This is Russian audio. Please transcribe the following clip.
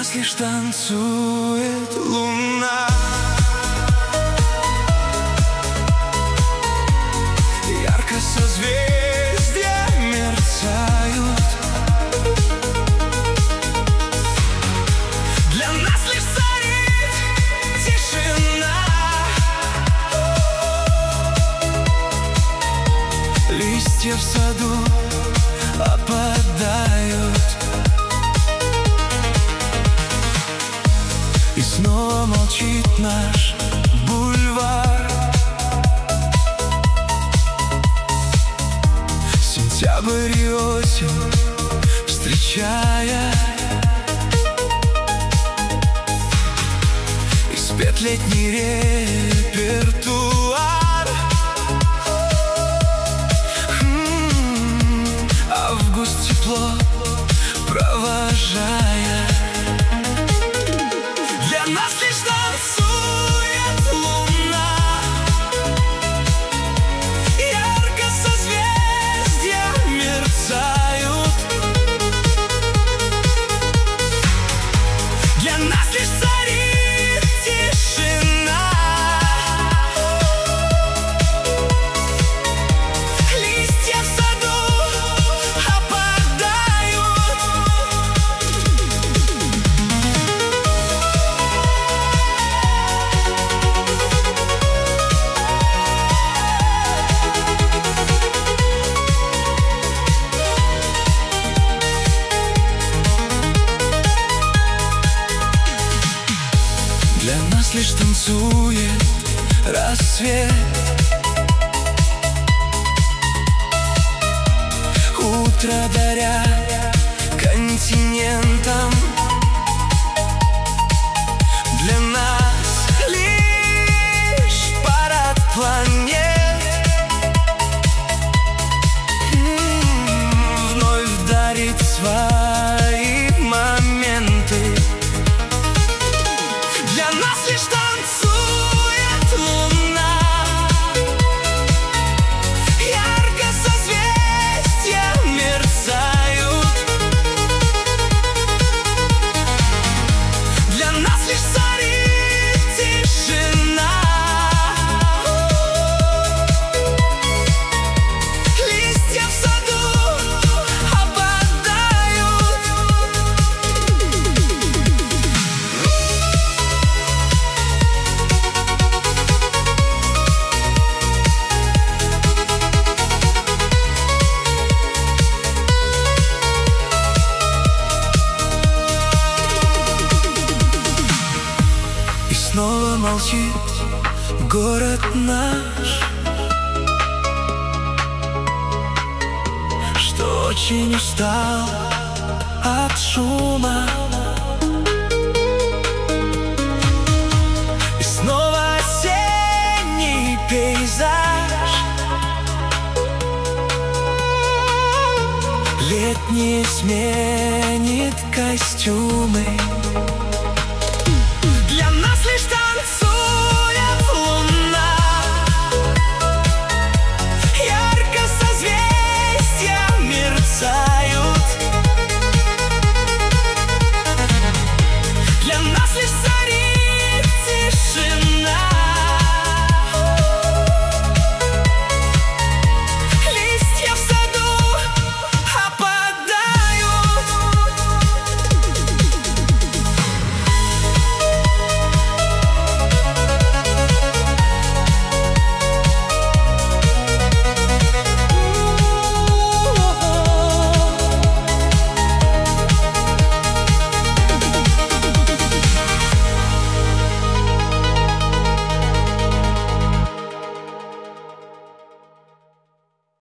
нас лишь танцует луна. Ярко созвездия мерцают. Для нас лишь царит тишина. Листья в саду опадают. И снова молчит наш бульвар. Сентябрь и осень встречая, и спет летний репертуар. Август тепло провожая. Для нас лишь танцует луна. Ярко созвездия мерцают. Для нас лишь царит тишина. Листья в саду опадают. Для нас лишь танцует рассвет. Утро даря континентам. Для нас лишь парад планет. Вновь дарит свои моменты. Для нас лишь танцует луна. Ярко созвездия мерцают. Для нас лишь царит тишина. Листья в саду опадают. И снова молчит город наш, что очень устал от шума. И снова осенний пейзаж. Летний сменит костюмы.